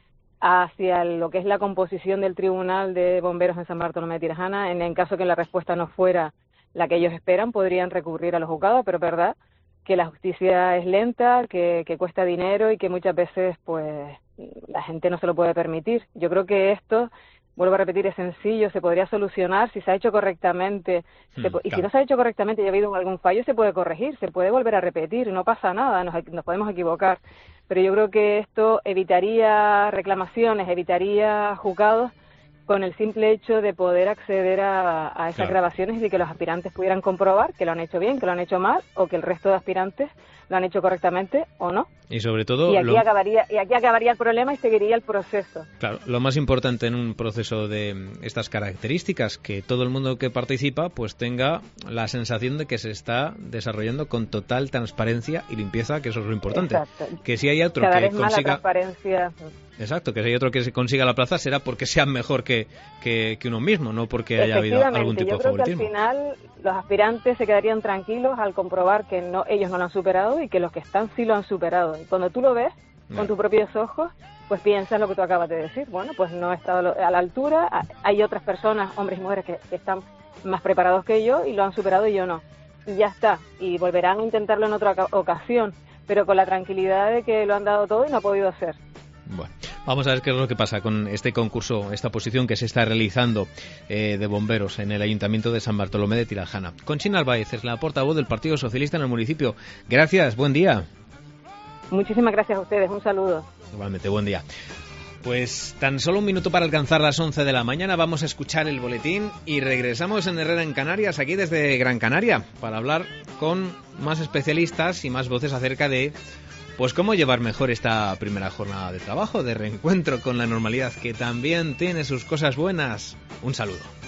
hacia lo que es la composición del Tribunal de Bomberos en San Bartolomé de Tirajana. En caso que la respuesta no fuera la que ellos esperan, podrían recurrir a los juzgados, pero es verdad que la justicia es lenta, que cuesta dinero y que muchas veces pues la gente no se lo puede permitir. Yo creo que esto, vuelvo a repetir, es sencillo, se podría solucionar si se ha hecho correctamente. Y si no se ha hecho correctamente y ha habido algún fallo, se puede corregir, se puede volver a repetir, no pasa nada, nos podemos equivocar. Pero yo creo que esto evitaría reclamaciones, evitaría juzgados con el simple hecho de poder acceder a esas grabaciones y de que los aspirantes pudieran comprobar que lo han hecho bien, que lo han hecho mal, o que el resto de aspirantes lo han hecho correctamente o no. Y sobre todo... Y aquí acabaría el problema y seguiría el proceso. Claro, lo más importante en un proceso de estas características, que todo el mundo que participa pues tenga la sensación de que se está desarrollando con total transparencia y limpieza, que eso es lo importante. Exacto. Que si hay otro Cada que vez más consiga... la transparencia... Exacto, que si hay otro que se consiga la plaza será porque sea mejor que uno mismo, no porque haya habido algún tipo de favoritismo. Yo creo que al final los aspirantes se quedarían tranquilos al comprobar que ellos no lo han superado y que los que están sí lo han superado. Y cuando tú lo ves con tus propios ojos, pues piensas lo que tú acabas de decir. Bueno, pues no he estado a la altura, hay otras personas, hombres y mujeres, que están más preparados que yo y lo han superado y yo no. Y ya está, y volverán a intentarlo en otra ocasión, pero con la tranquilidad de que lo han dado todo y no ha podido hacer. Bueno, vamos a ver qué es lo que pasa con este concurso, esta oposición que se está realizando de bomberos en el Ayuntamiento de San Bartolomé de Tirajana. Conchi Narváez es la portavoz del Partido Socialista en el municipio. Gracias, buen día. Muchísimas gracias a ustedes, un saludo. Igualmente, buen día. Pues tan solo un minuto para alcanzar las 11 de la mañana, vamos a escuchar el boletín y regresamos en Herrera en Canarias, aquí desde Gran Canaria, para hablar con más especialistas y más voces acerca de pues cómo llevar mejor esta primera jornada de trabajo, de reencuentro con la normalidad, que también tiene sus cosas buenas. Un saludo.